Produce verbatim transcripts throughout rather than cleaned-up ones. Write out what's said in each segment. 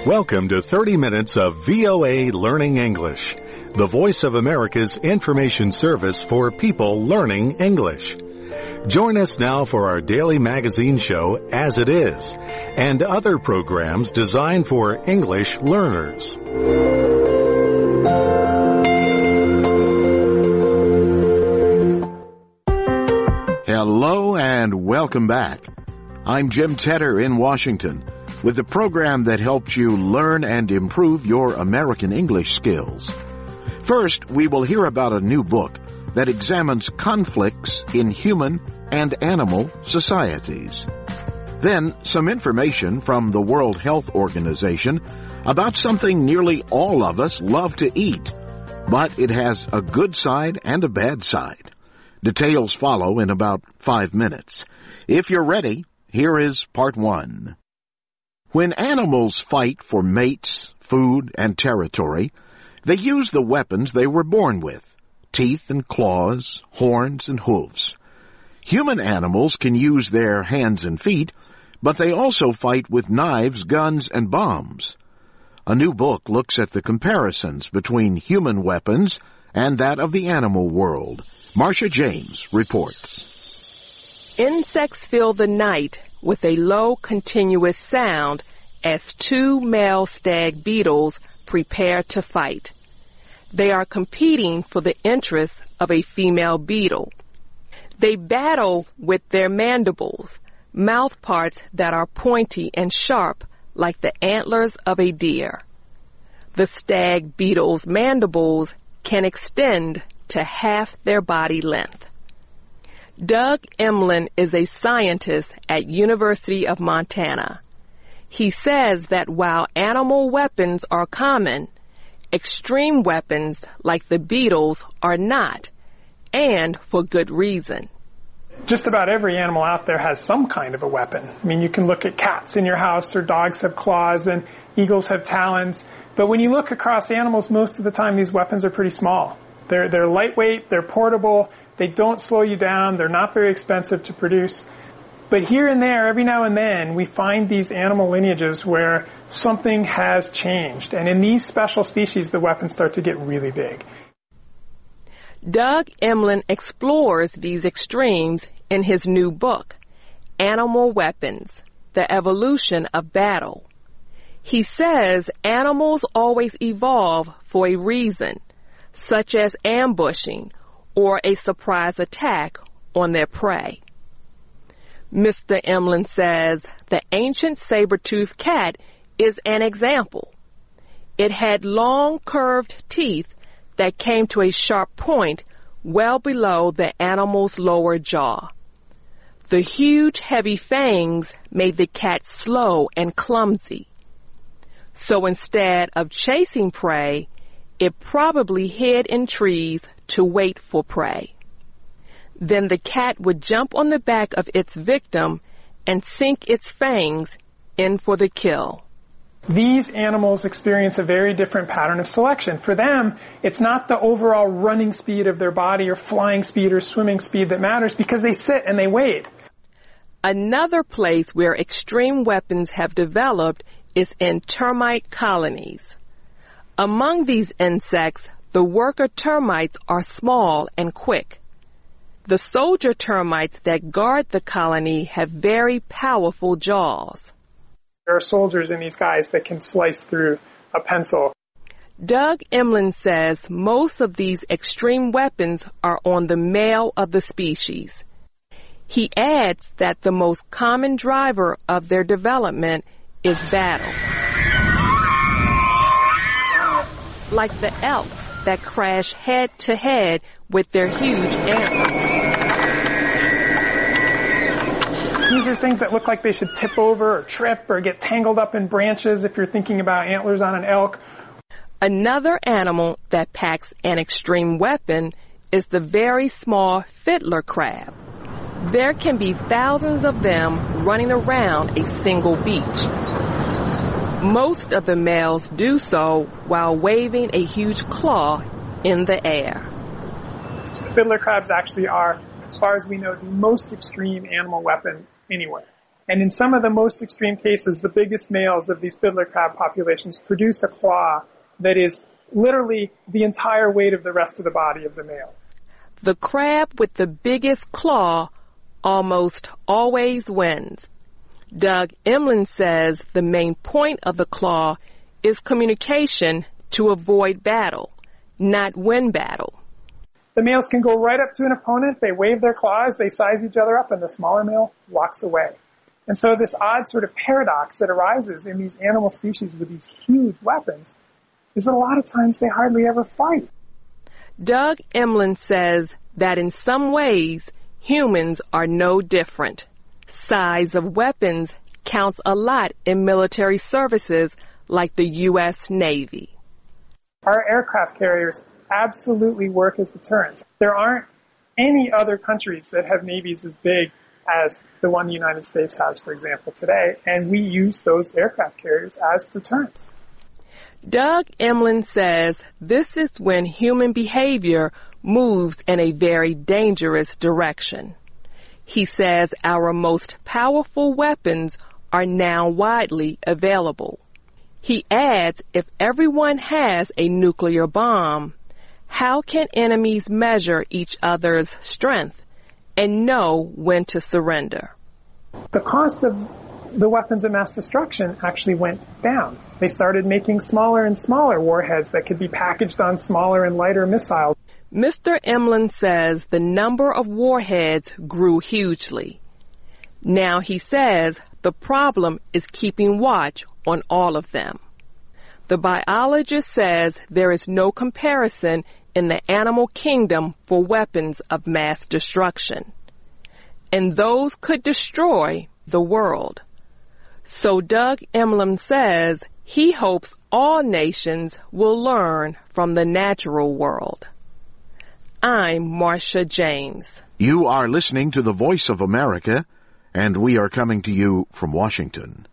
Welcome to thirty minutes of V O A Learning English, the voice of America's information service for people learning English. Join us now for our daily magazine show, As It Is, and other programs designed for English learners. Hello and welcome back. I'm Jim Tedder in Washington with the program that helps you learn and improve your American English skills. First, we will hear about a new book that examines conflicts in human and animal societies. Then, some information from the World Health Organization about something nearly all of us love to eat, but it has a good side and a bad side. Details follow in about five minutes. If you're ready, here is part one. When animals fight for mates, food, and territory, they use the weapons they were born with, teeth and claws, horns and hooves. Human animals can use their hands and feet, but they also fight with knives, guns, and bombs. A new book looks at the comparisons between human weapons and that of the animal world. Marcia James reports. Insects fill the night with a low continuous sound as two male stag beetles prepare to fight. They are competing for the interest of a female beetle. They battle with their mandibles, mouth parts that are pointy and sharp like the antlers of a deer. The stag beetle's mandibles can extend to half their body length. Doug Emlen is a scientist at University of Montana. He says that while animal weapons are common, extreme weapons like the beetles are not, and for good reason. Just about every animal out there has some kind of a weapon. I mean, you can look at cats in your house, or dogs have claws, and eagles have talons. But when you look across animals, most of the time these weapons are pretty small. They're, they're lightweight, they're portable, they don't slow you down, they're not very expensive to produce. But here and there, every now and then, we find these animal lineages where something has changed. And in these special species, the weapons start to get really big. Doug Emlen explores these extremes in his new book, Animal Weapons: The Evolution of Battle. He says animals always evolve for a reason, such as ambushing or a surprise attack on their prey. Mister Emlen says the ancient saber-toothed cat is an example. It had long curved teeth that came to a sharp point well below the animal's lower jaw. The huge heavy fangs made the cat slow and clumsy. So instead of chasing prey, it probably hid in trees to wait for prey. Then the cat would jump on the back of its victim and sink its fangs in for the kill. These animals experience a very different pattern of selection. For them, it's not the overall running speed of their body or flying speed or swimming speed that matters, because they sit and they wait. Another place where extreme weapons have developed is in termite colonies. Among these insects, the worker termites are small and quick. The soldier termites that guard the colony have very powerful jaws. There are soldiers in these guys that can slice through a pencil. Doug Emlen says most of these extreme weapons are on the male of the species. He adds that the most common driver of their development is battle. Like the elks that crash head to head with their huge antlers. These are things that look like they should tip over or trip or get tangled up in branches if you're thinking about antlers on an elk. Another animal that packs an extreme weapon is the very small fiddler crab. There can be thousands of them running around a single beach. Most of the males do so while waving a huge claw in the air. Fiddler crabs actually are, as far as we know, the most extreme animal weapon anywhere. And in some of the most extreme cases, the biggest males of these fiddler crab populations produce a claw that is literally the entire weight of the rest of the body of the male. The crab with the biggest claw almost always wins. Doug Emlen says the main point of the claw is communication to avoid battle, not win battle. The males can go right up to an opponent, they wave their claws, they size each other up, and the smaller male walks away. And so this odd sort of paradox that arises in these animal species with these huge weapons is that a lot of times they hardly ever fight. Doug Emlen says that in some ways, humans are no different. Size of weapons counts a lot in military services like the U S Navy. Our aircraft carriers absolutely work as deterrents. There aren't any other countries that have navies as big as the one the United States has, for example, today, and we use those aircraft carriers as deterrents. Doug Emlen says this is when human behavior moves in a very dangerous direction. He says our most powerful weapons are now widely available. He adds if everyone has a nuclear bomb, how can enemies measure each other's strength and know when to surrender? The cost of the weapons of mass destruction actually went down. They started making smaller and smaller warheads that could be packaged on smaller and lighter missiles. Mister Emlen says the number of warheads grew hugely. Now he says the problem is keeping watch on all of them. The biologist says there is no comparison in the animal kingdom for weapons of mass destruction, and those could destroy the world. So Doug Emlen says he hopes all nations will learn from the natural world. I'm Marcia James. You are listening to the Voice of America, and we are coming to you from Washington.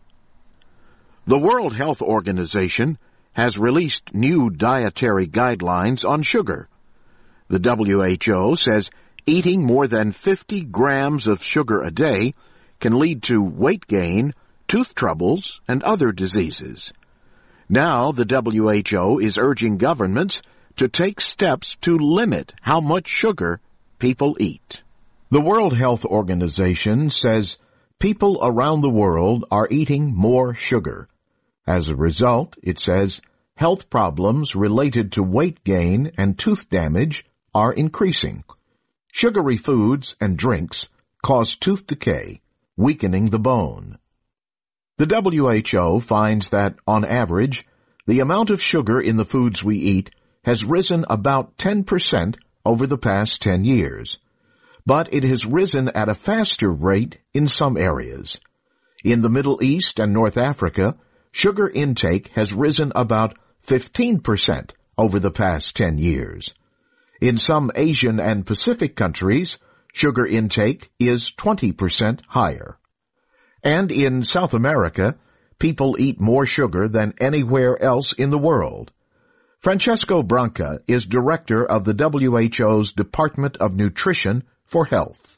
The World Health Organization has released new dietary guidelines on sugar. The W H O says eating more than fifty grams of sugar a day can lead to weight gain, tooth troubles, and other diseases. Now the W H O is urging governments to take steps to limit how much sugar people eat. The World Health Organization says people around the world are eating more sugar. As a result, it says, health problems related to weight gain and tooth damage are increasing. Sugary foods and drinks cause tooth decay, weakening the bone. The W H O finds that, on average, the amount of sugar in the foods we eat has risen about ten percent over the past ten years. But it has risen at a faster rate in some areas. In the Middle East and North Africa, sugar intake has risen about fifteen percent over the past ten years. In some Asian and Pacific countries, sugar intake is twenty percent higher. And in South America, people eat more sugar than anywhere else in the world. Francesco Branca is director of the W H O's Department of Nutrition for Health.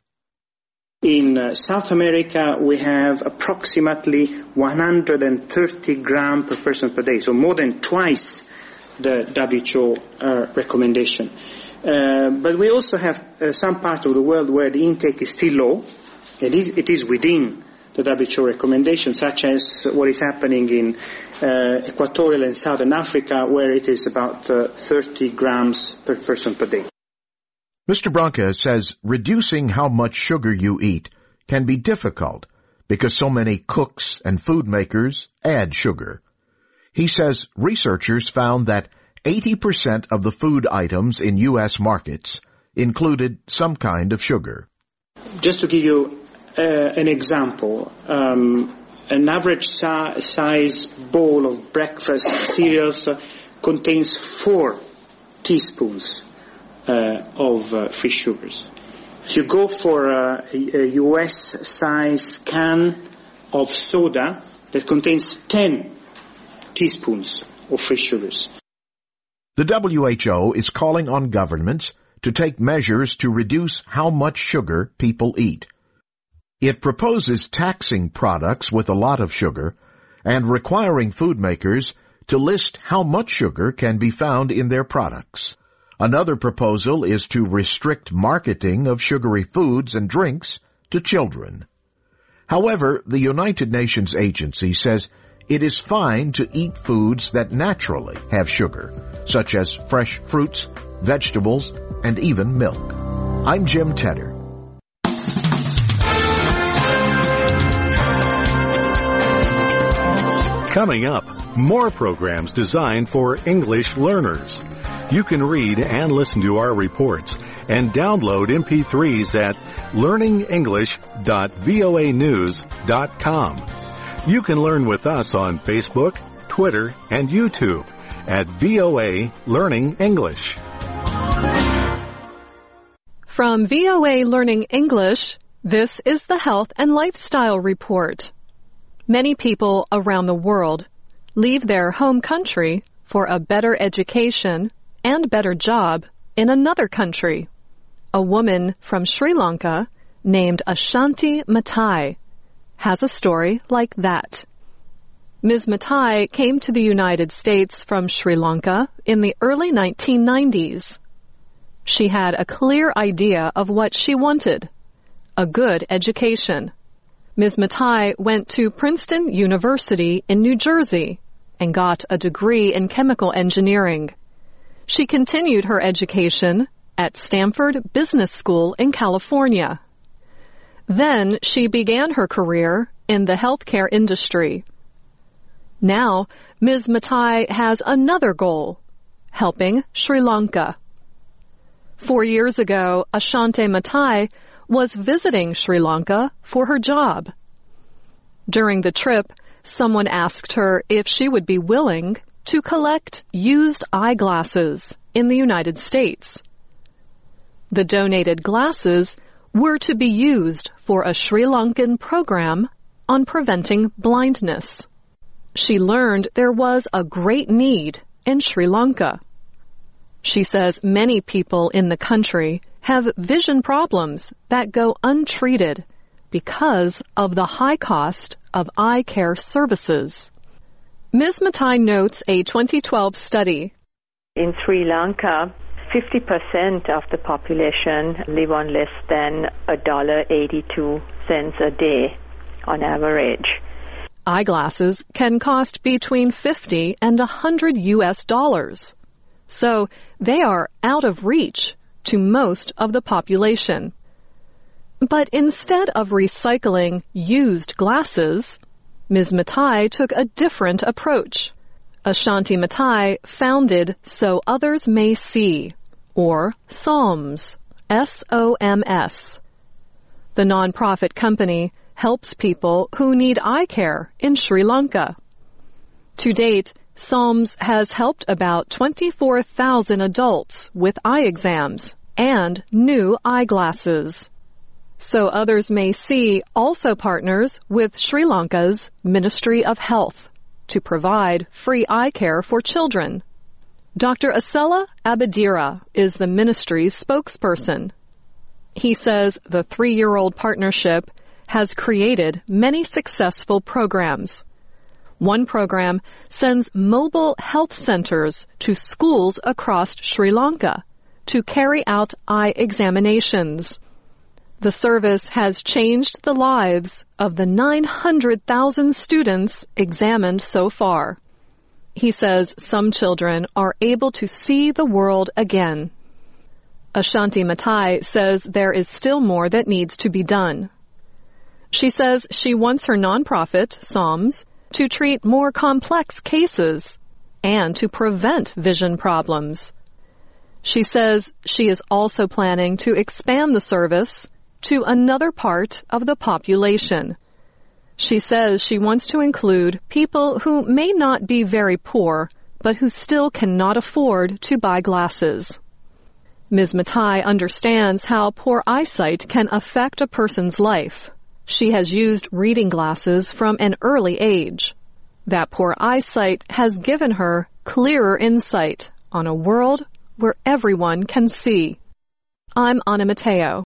In uh, South America, we have approximately one hundred thirty grams per person per day, so more than twice the W H O uh, recommendation. Uh, but we also have uh, some parts of the world where the intake is still low. It is, it is within the W H O recommendation, such as what is happening in uh, Equatorial and Southern Africa, where it is about uh, thirty grams per person per day. Mister Branca says reducing how much sugar you eat can be difficult because so many cooks and food makers add sugar. He says researchers found that eighty percent of the food items in U S markets included some kind of sugar. Just to give you uh, an example, um, an average si- size bowl of breakfast cereals uh, contains four teaspoons uh, of uh, free sugars. If you go for uh, a, a U S size can of soda, that contains ten teaspoons of free sugars. The W H O is calling on governments to take measures to reduce how much sugar people eat. It proposes taxing products with a lot of sugar and requiring food makers to list how much sugar can be found in their products. Another proposal is to restrict marketing of sugary foods and drinks to children. However, the United Nations agency says it is fine to eat foods that naturally have sugar, such as fresh fruits, vegetables, and even milk. I'm Jim Tedder. Coming up, more programs designed for English learners. You can read and listen to our reports and download M P threes at learning english dot voa news dot com. You can learn with us on Facebook, Twitter, and YouTube at V O A Learning English. From V O A Learning English, this is the Health and Lifestyle Report. Many people around the world leave their home country for a better education and better job in another country. A woman from Sri Lanka named Ashanti Matai has a story like that. Miz Matai came to the United States from Sri Lanka in the early nineteen nineties. She had a clear idea of what she wanted, a good education. Miz Matai went to Princeton University in New Jersey and got a degree in chemical engineering. She continued her education at Stanford Business School in California. Then she began her career in the healthcare industry. Now, Miz Matai has another goal, helping Sri Lanka. Four years ago, Ashanti Matai was visiting Sri Lanka for her job. During the trip, someone asked her if she would be willing to collect used eyeglasses in the United States. The donated glasses were to be used for a Sri Lankan program on preventing blindness. She learned there was a great need in Sri Lanka. She says many people in the country have vision problems that go untreated because of the high cost of eye care services. Miz Matai notes a twenty twelve study. In Sri Lanka, fifty percent of the population live on less than one dollar and eighty-two cents a day on average. Eyeglasses can cost between fifty and one hundred U S dollars. So they are out of reach to most of the population. But instead of recycling used glasses, Miz Matai took a different approach. Ashanti Matai founded So Others May See, or SOMS, S O M S. The nonprofit company helps people who need eye care in Sri Lanka. To date, SOMS has helped about twenty-four thousand adults with eye exams and new eyeglasses. So Others May See also partners with Sri Lanka's Ministry of Health to provide free eye care for children. Doctor Asela Abadira is the ministry's spokesperson. He says the three-year-old partnership has created many successful programs. One program sends mobile health centers to schools across Sri Lanka to carry out eye examinations. The service has changed the lives of the nine hundred thousand students examined so far. He says some children are able to see the world again. Ashanti Matai says there is still more that needs to be done. She says she wants her nonprofit, SOMS, to treat more complex cases and to prevent vision problems. She says she is also planning to expand the service to another part of the population. She says she wants to include people who may not be very poor, but who still cannot afford to buy glasses. Miz Matai understands how poor eyesight can affect a person's life. She has used reading glasses from an early age. That poor eyesight has given her clearer insight on a world where everyone can see. I'm Anna Mateo.